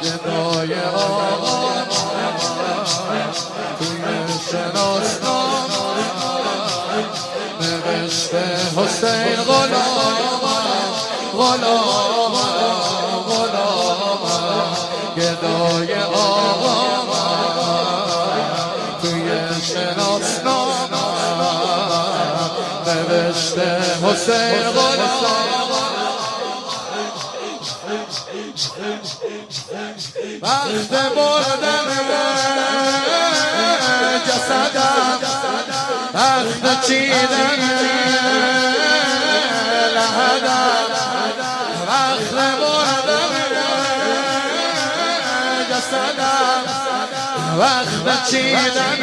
گدای آقا توی شناسنام نوشته حسین غلام غلام غلام گدای آقا توی شناسنام نوشته حسین غلام وقت بردن جسدم وقت چیدن لحدم وقت بردن جسدم وقت چیدن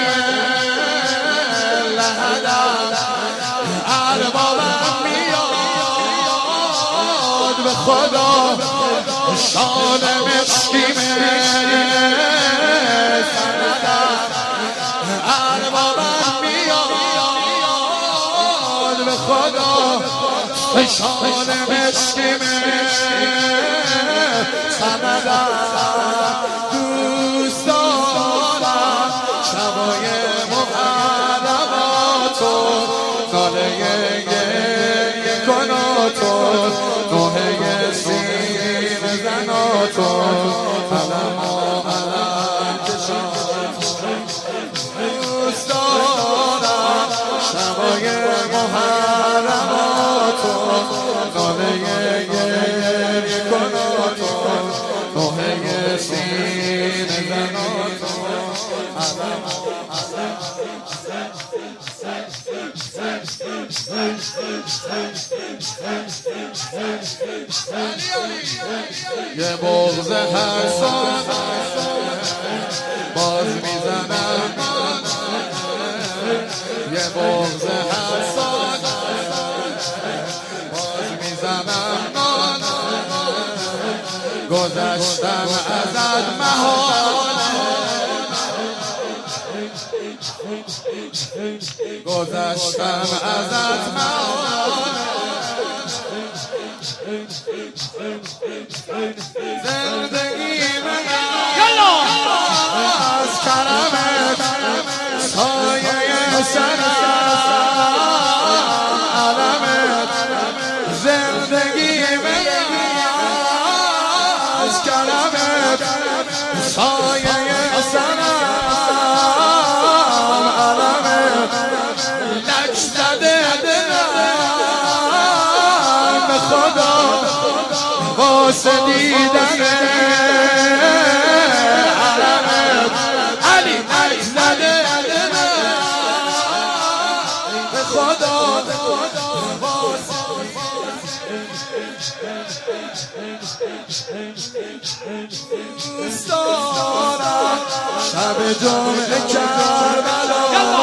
لحدم اربابم میاد به خدا شان مسکین سندم اربابم میاد به خدا شان مسکین سندم دوست دارم شبای محرماتو ناله گریه کناتو نوحه سیر زناتو علم و علم کشاتو دوست دارم شبای محرماتو ناله گریه کناتو نوحه سیر زناتو علم یه بغض حسان باز میزنم یه بغض حسان باز میزنم گذشتم ازت محاله گذشتم ازت محاله زندگی از کرمت سایه سرم علمت زندگی از کرمت سایه سرم علمت لک زده دلم به خدا واسه دیدن علمت علی لک زده به خدا دوست دارم شب جمعه کربلا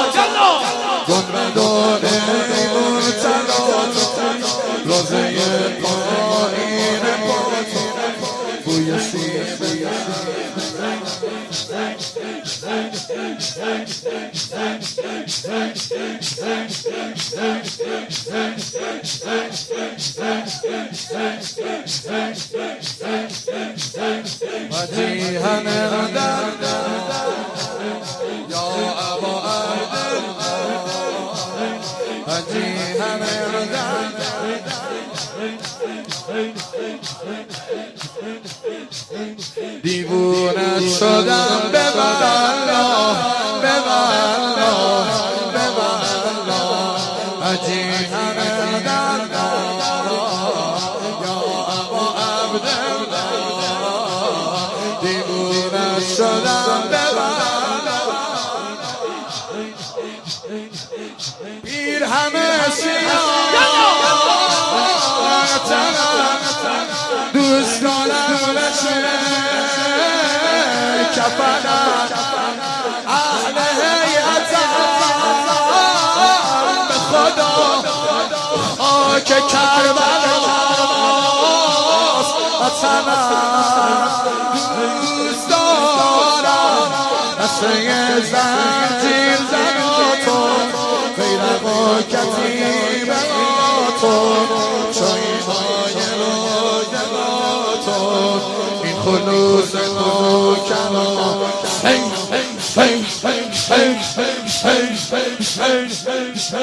گنبدان مرتضی روزه پایین پاتو بوی سیخ وجیها نردم یا ابا عبدالله وجیها نردم دیوونت شدم ببرلا ببرلا ببرلا وجیها نردم یا ابا عبدالله دیوونت شدم ببرلا پیر همه سیاه دوست دارم بشه کفنم اهل هیئتم به خدا خاک کربلاست وطنم دوست دارم نسه زنجیر زناتو غیرق و کتیباتو چایهای رویاتو این خلوص نوکران